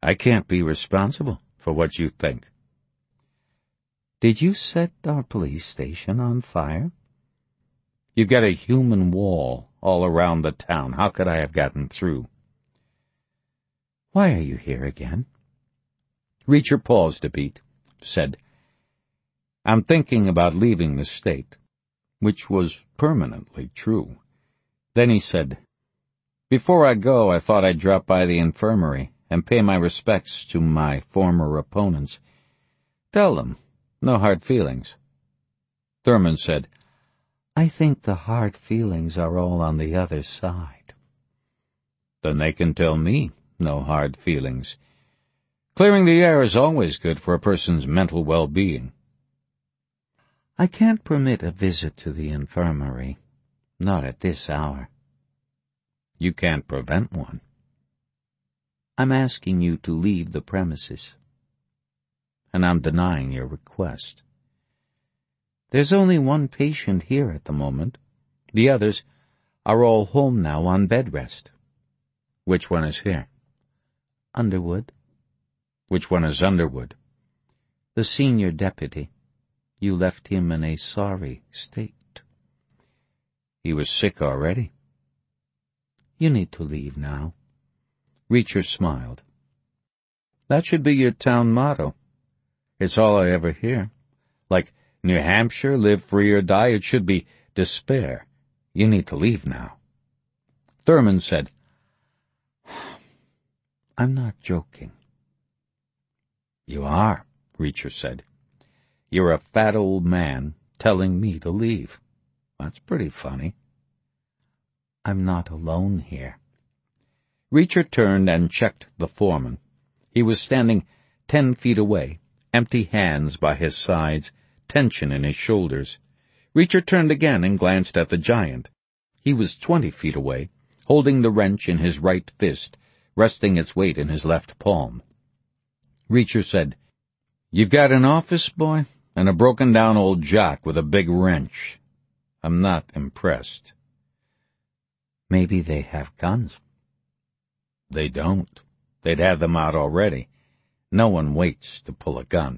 I can't be responsible for what you think. Did you set our police station on fire? You've got a human wall all around the town. How could I have gotten through? Why are you here again? Reacher paused a beat, said, I'm thinking about leaving the state, which was permanently true. Then he said, Before I go, I thought I'd drop by the infirmary and pay my respects to my former opponents. Tell them, no hard feelings. Thurman said, I think the hard feelings are all on the other side. Then they can tell me no hard feelings. Clearing the air is always good for a person's mental well-being. I can't permit a visit to the infirmary, not at this hour. You can't prevent one. I'm asking you to leave the premises. And I'm denying your request. There's only one patient here at the moment. The others are all home now on bed rest. Which one is here? Underwood. Which one is Underwood? The senior deputy. You left him in a sorry state. He was sick already. You need to leave now. Reacher smiled. That should be your town motto. It's all I ever hear. Like New Hampshire, live free or die, it should be despair. You need to leave now. Thurman said, I'm not joking. You are, Reacher said. You're a fat old man telling me to leave. That's pretty funny. I'm not alone here. Reacher turned and checked the foreman. He was standing ten feet away, empty hands by his sides, tension in his shoulders. Reacher turned again and glanced at the giant. He was twenty feet away, holding the wrench in his right fist, resting its weight in his left palm. Reacher said, You've got an office boy and a broken-down old jock with a big wrench. I'm not impressed. Maybe they have guns. They don't. They'd have them out already. No one waits to pull a gun.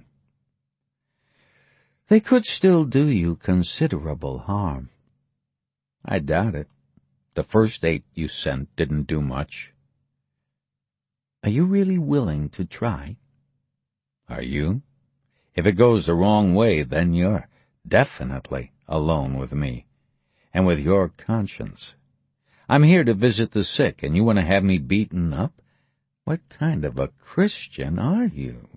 They could still do you considerable harm. I doubt it. The first eight you sent didn't do much. Are you really willing to try? Are you? If it goes the wrong way, then you're definitely alone with me, and with your conscience. I'm here to visit the sick, and you want to have me beaten up? What kind of a Christian are you?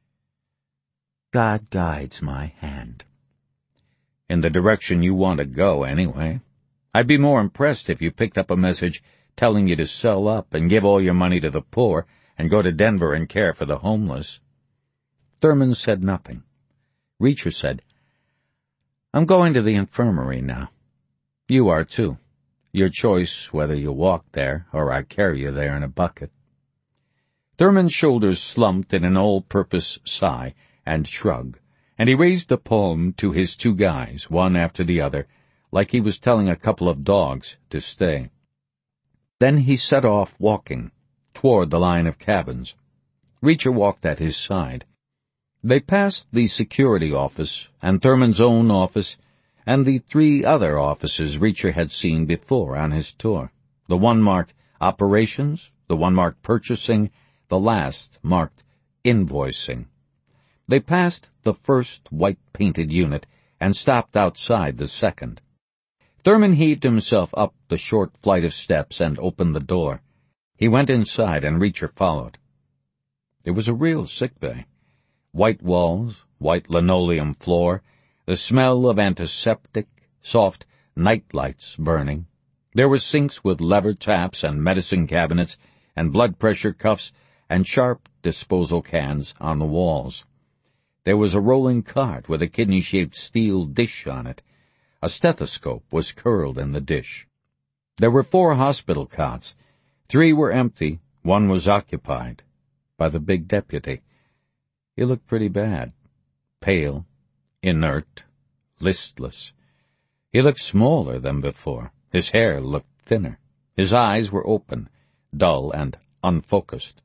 God guides my hand. In the direction you want to go, anyway. I'd be more impressed if you picked up a message telling you to sell up and give all your money to the poor and go to Denver and care for the homeless. Thurman said nothing. Reacher said, I'm going to the infirmary now. You are, too. Your choice whether you walk there or I carry you there in a bucket. Thurman's shoulders slumped in an all-purpose sigh and shrug, and he raised the palm to his two guys, one after the other, like he was telling a couple of dogs to stay. Then he set off walking toward the line of cabins. Reacher walked at his side. They passed the security office and Thurman's own office and the three other offices Reacher had seen before on his tour. The one marked Operations, the one marked Purchasing, the last marked Invoicing. They passed the first white-painted unit and stopped outside the second. Thurman heaved himself up the short flight of steps and opened the door. He went inside and Reacher followed. It was a real sick bay. White walls, white linoleum floor, the smell of antiseptic, soft night lights burning. There were sinks with lever taps and medicine cabinets and blood pressure cuffs and sharp disposal cans on the walls. There was a rolling cart with a kidney-shaped steel dish on it. A stethoscope was curled in the dish. There were four hospital cots. Three were empty, one was occupied by the big deputy. He looked pretty bad. Pale, inert, listless. He looked smaller than before. His hair looked thinner. His eyes were open, dull and unfocused.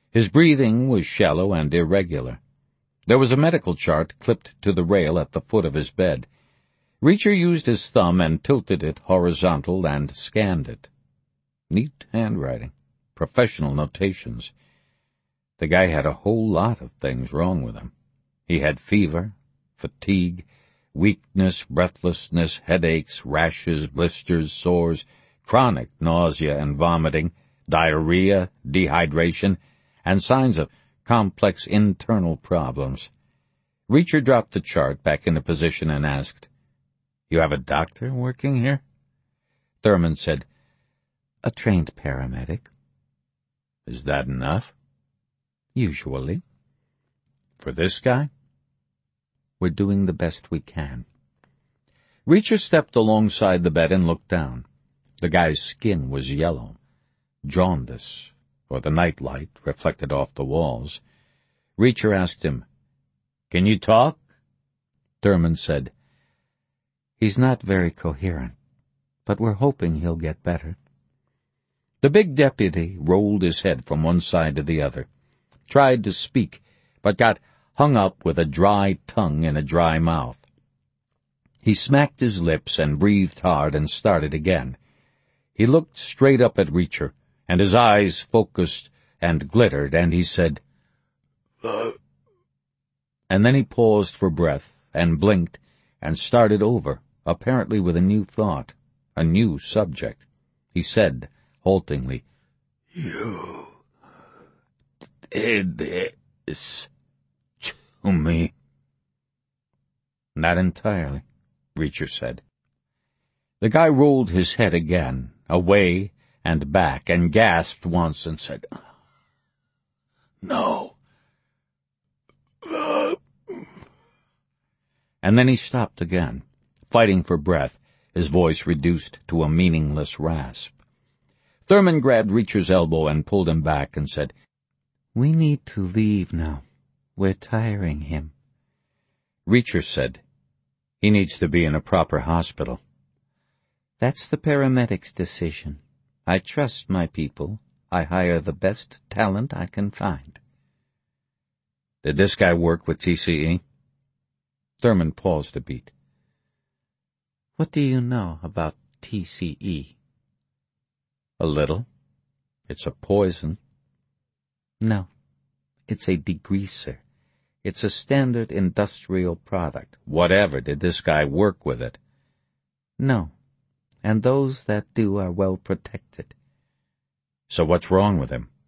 His breathing was shallow and irregular. There was a medical chart clipped to the rail at the foot of his bed. Reacher used his thumb and tilted it horizontal and scanned it. Neat handwriting, professional notations. The guy had a whole lot of things wrong with him. He had fever, fatigue, weakness, breathlessness, headaches, rashes, blisters, sores, chronic nausea and vomiting, diarrhea, dehydration, and signs of complex internal problems. Reacher dropped the chart back into position and asked, "You have a doctor working here?" Thurman said, "A trained paramedic." "Is that enough?" "Usually." "For this guy?" "We're doing the best we can." Reacher stepped alongside the bed and looked down. The guy's skin was yellow, jaundice, or the nightlight reflected off the walls. Reacher asked him, "Can you talk?" Thurman said, "He's not very coherent, but we're hoping he'll get better." The big deputy rolled his head from one side to the other, tried to speak, but got hung up with a dry tongue in a dry mouth. He smacked his lips and breathed hard and started again. He looked straight up at Reacher, and his eyes focused and glittered, and he said, uh, and then he paused for breath and blinked and started over, apparently with a new thought, a new subject. He said, haltingly, "You did this to me." "Not entirely," Reacher said. The guy rolled his head again, away and back, and gasped once and said, "No." Uh. And then he stopped again, fighting for breath, his voice reduced to a meaningless rasp. Thurman grabbed Reacher's elbow and pulled him back and said, "We need to leave now. We're tiring him." Reacher said, "He needs to be in a proper hospital." "That's the paramedic's decision. I trust my people. I hire the best talent I can find." "Did this guy work with T C E?" Thurman paused a beat. "What do you know about T C E?" "A little. It's a poison." "No, it's a degreaser. It's a standard industrial product. Whatever, did this guy work with it?" "No, and those that do are well protected." "So what's wrong with him?"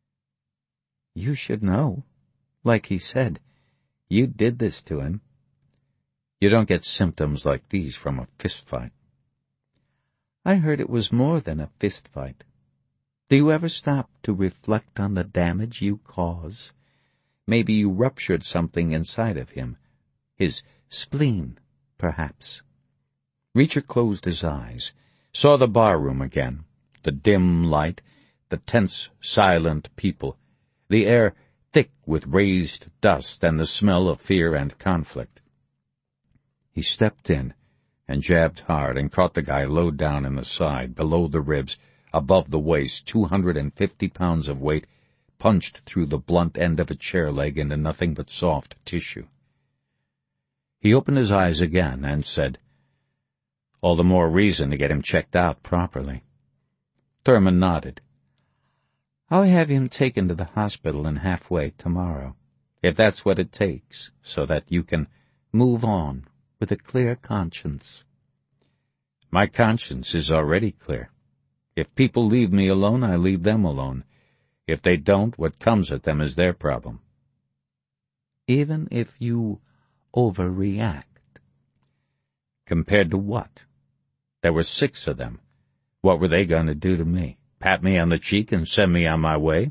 "You should know. Like he said, you did this to him." "You don't get symptoms like these from a fistfight." "I heard it was more than a fistfight. Do you ever stop to reflect on the damage you cause? Maybe you ruptured something inside of him. His spleen, perhaps." Reacher closed his eyes, saw the barroom again, the dim light, the tense, silent people, the air thick with raised dust and the smell of fear and conflict. He stepped in and jabbed hard and caught the guy low down in the side, below the ribs, above the waist, two hundred and fifty pounds of weight, punched through the blunt end of a chair leg into nothing but soft tissue. He opened his eyes again and said, "All the more reason to get him checked out properly." Thurman nodded. "I'll have him taken to the hospital in Halfway tomorrow, if that's what it takes, so that you can move on with a clear conscience." "My conscience is already clear. If people leave me alone, I leave them alone. If they don't, what comes at them is their problem." "Even if you overreact?" "Compared to what? There were six of them. What were they going to do to me? Pat me on the cheek and send me on my way?"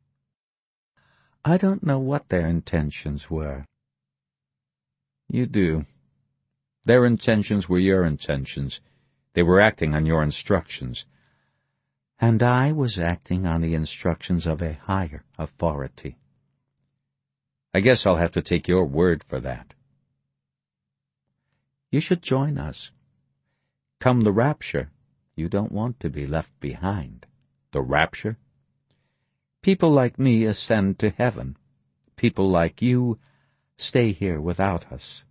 "I don't know what their intentions were." "You do. Their intentions were your intentions. They were acting on your instructions." "And I was acting on the instructions of a higher authority." "I guess I'll have to take your word for that." "You should join us. Come the rapture, you don't want to be left behind." "The rapture?" People like me ascend to heaven. People like you stay here without us."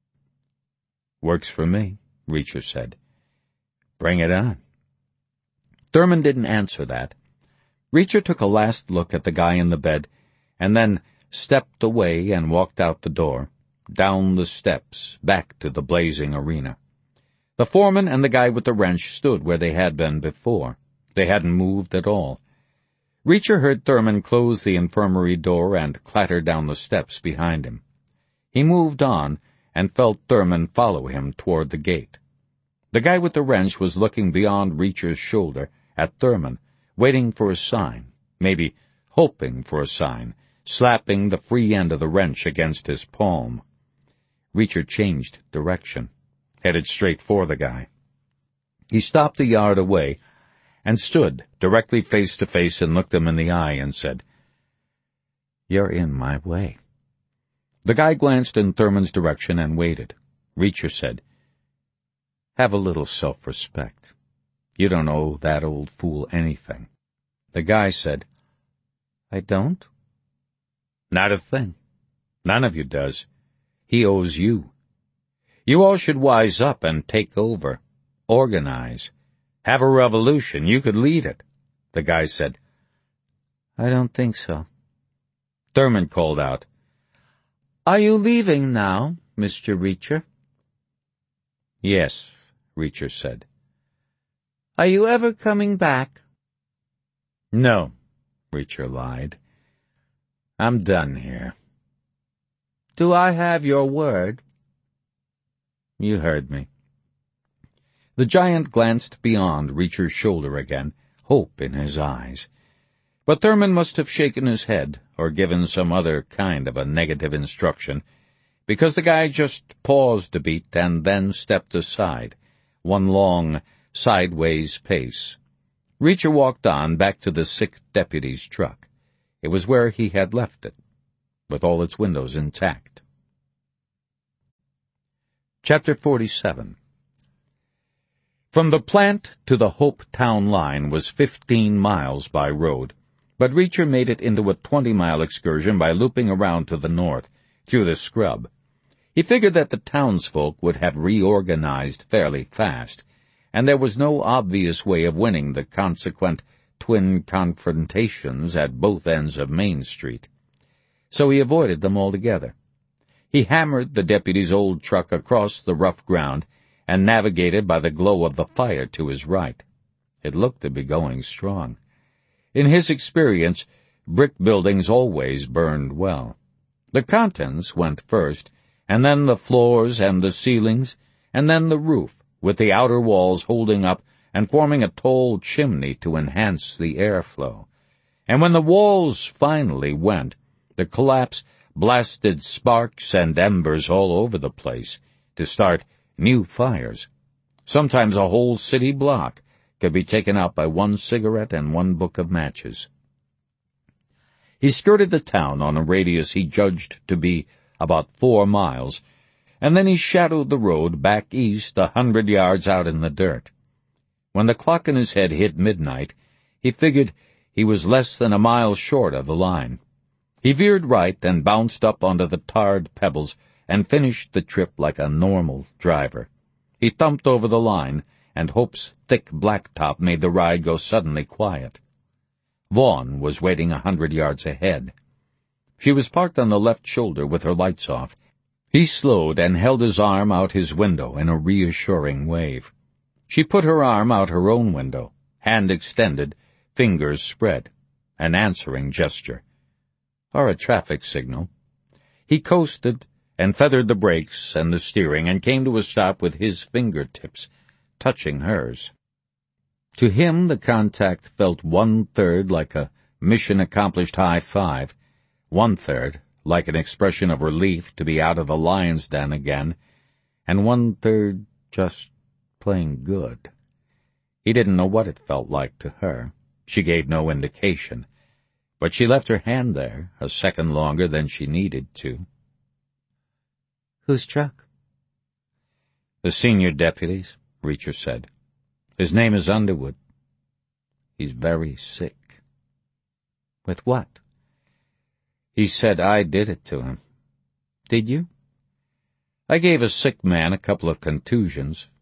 "Works for me," Reacher said. "Bring it on." Thurman didn't answer that. Reacher took a last look at the guy in the bed, and then stepped away and walked out the door, down the steps, back to the blazing arena. The foreman and the guy with the wrench stood where they had been before. They hadn't moved at all. Reacher heard Thurman close the infirmary door and clatter down the steps behind him. He moved on and felt Thurman follow him toward the gate. The guy with the wrench was looking beyond Reacher's shoulder at Thurman, waiting for a sign, maybe hoping for a sign, slapping the free end of the wrench against his palm. Reacher changed direction, headed straight for the guy. He stopped a yard away and stood directly face to face and looked him in the eye and said, "You're in my way." The guy glanced in Thurman's direction and waited. Reacher said, "Have a little self-respect. You don't owe that old fool anything." The guy said, "I don't?" "Not a thing. None of you does. He owes you. You all should wise up and take over, organize, have a revolution. You could lead it." The guy said, "I don't think so." Thurman called out, "Are you leaving now, Mister Reacher?" "Yes," Reacher said. "Are you ever coming back?" "No," Reacher lied. "I'm done here." "Do I have your word?" "You heard me." The giant glanced beyond Reacher's shoulder again, hope in his eyes. But Thurman must have shaken his head or given some other kind of a negative instruction, because the guy just paused a beat and then stepped aside, one long, sideways pace. Reacher walked on back to the sick deputy's truck. It was where he had left it, with all its windows intact. Chapter forty-seven. From the plant to the Hope Town line was fifteen miles by road, but Reacher made it into a twenty-mile excursion by looping around to the north, through the scrub. He figured that the townsfolk would have reorganized fairly fast, and there was no obvious way of winning the consequent twin confrontations at both ends of Main Street. So he avoided them altogether. He hammered the deputy's old truck across the rough ground and navigated by the glow of the fire to his right. It looked to be going strong. In his experience, brick buildings always burned well. The contents went first, and then the floors and the ceilings, and then the roof, with the outer walls holding up and forming a tall chimney to enhance the airflow. And when the walls finally went, the collapse blasted sparks and embers all over the place to start new fires. Sometimes a whole city block could be taken out by one cigarette and one book of matches. He skirted the town on a radius he judged to be about four miles, and then he shadowed the road back east a hundred yards out in the dirt. When the clock in his head hit midnight, he figured he was less than a mile short of the line. He veered right and bounced up onto the tarred pebbles and finished the trip like a normal driver. He thumped over the line, and Hope's thick blacktop made the ride go suddenly quiet. Vaughn was waiting a hundred yards ahead. She was parked on the left shoulder with her lights off. He slowed and held his arm out his window in a reassuring wave. She put her arm out her own window, hand extended, fingers spread, an answering gesture, or a traffic signal. He coasted and feathered the brakes and the steering and came to a stop with his fingertips touching hers. To him, the contact felt one-third like a mission-accomplished high-five, one-third like an expression of relief to be out of the lion's den again, and one-third just plain good. He didn't know what it felt like to her. She gave no indication, but she left her hand there a second longer than she needed to. "Whose truck?" "The senior deputy's," Reacher said. "His name is Underwood. He's very sick." With what? He said I did it to him. Did you? I gave a sick man a couple of contusions,